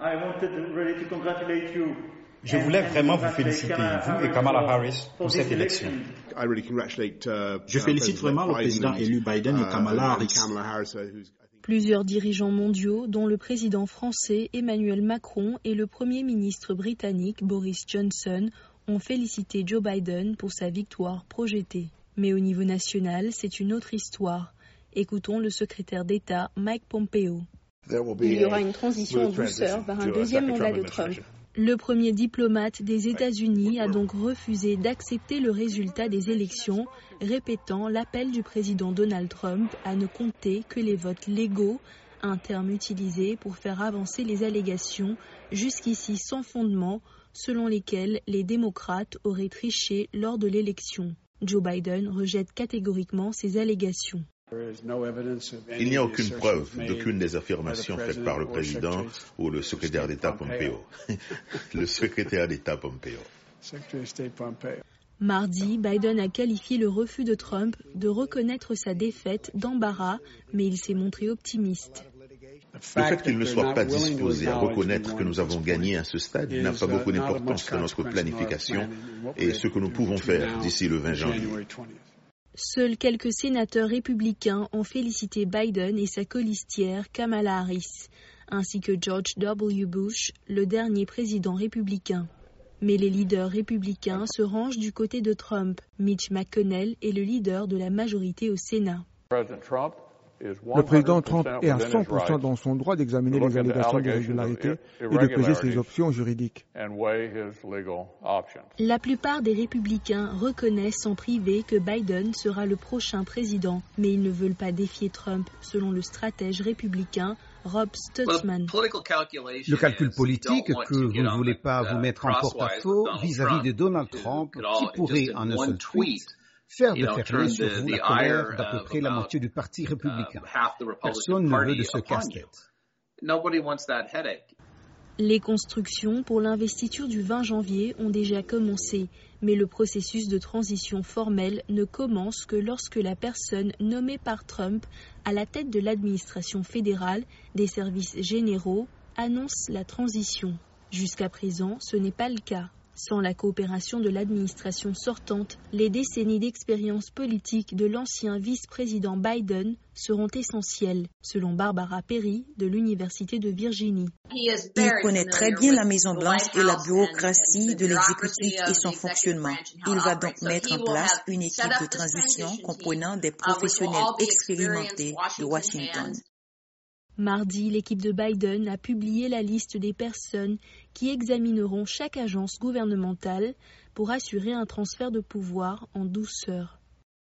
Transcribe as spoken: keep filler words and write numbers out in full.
Je voulais vraiment vous féliciter, vous et Kamala Harris, pour cette élection. Je félicite vraiment le président élu Biden et Kamala Harris. Plusieurs dirigeants mondiaux, dont le président français Emmanuel Macron et le premier ministre britannique Boris Johnson, ont félicité Joe Biden pour sa victoire projetée. Mais au niveau national, c'est une autre histoire. Écoutons le secrétaire d'État Mike Pompeo. Il y aura une transition en douceur vers un deuxième mandat de Trump. Le premier diplomate des États-Unis a donc refusé d'accepter le résultat des élections, répétant l'appel du président Donald Trump à ne compter que les votes légaux, un terme utilisé pour faire avancer les allégations, jusqu'ici sans fondement, selon lesquelles les démocrates auraient triché lors de l'élection. Joe Biden rejette catégoriquement ces allégations. Il n'y a aucune preuve d'aucune des affirmations faites par le président ou le secrétaire d'État Pompeo. Le secrétaire d'État Pompeo. Mardi, Biden a qualifié le refus de Trump de reconnaître sa défaite d'embarras, mais il s'est montré optimiste. Le fait qu'il ne soit pas disposé à reconnaître que nous avons gagné à ce stade n'a pas beaucoup d'importance dans notre planification et ce que nous pouvons faire d'ici le vingt janvier. Seuls quelques sénateurs républicains ont félicité Biden et sa colistière Kamala Harris, ainsi que George W. Bush, le dernier président républicain. Mais les leaders républicains se rangent du côté de Trump. Mitch McConnell est le leader de la majorité au Sénat. Le président Trump est à cent pour cent dans son droit d'examiner les allégations d'irrégularité et de peser ses options juridiques. La plupart des républicains reconnaissent sans priver que Biden sera le prochain président, mais ils ne veulent pas défier Trump, selon le stratège républicain Rob Stutzman. Le calcul politique que vous ne voulez pas vous mettre en porte-à-faux vis-à-vis de Donald Trump, qui pourrait en un seul tweet faire déferler sur vous la colère d'à peu près la moitié du Parti républicain. Personne ne veut de ce casse-tête. Les constructions pour l'investiture du vingt janvier ont déjà commencé, mais le processus de transition formelle ne commence que lorsque la personne nommée par Trump à la tête de l'administration fédérale des services généraux annonce la transition. Jusqu'à présent, ce n'est pas le cas. Sans la coopération de l'administration sortante, les décennies d'expérience politique de l'ancien vice-président Biden seront essentielles, selon Barbara Perry de l'Université de Virginie. Il connaît très bien la Maison-Blanche et la bureaucratie de l'exécutif et son fonctionnement. Il va donc mettre en place une équipe de transition comprenant des professionnels expérimentés de Washington. Mardi, l'équipe de Biden a publié la liste des personnes qui examineront chaque agence gouvernementale pour assurer un transfert de pouvoir en douceur.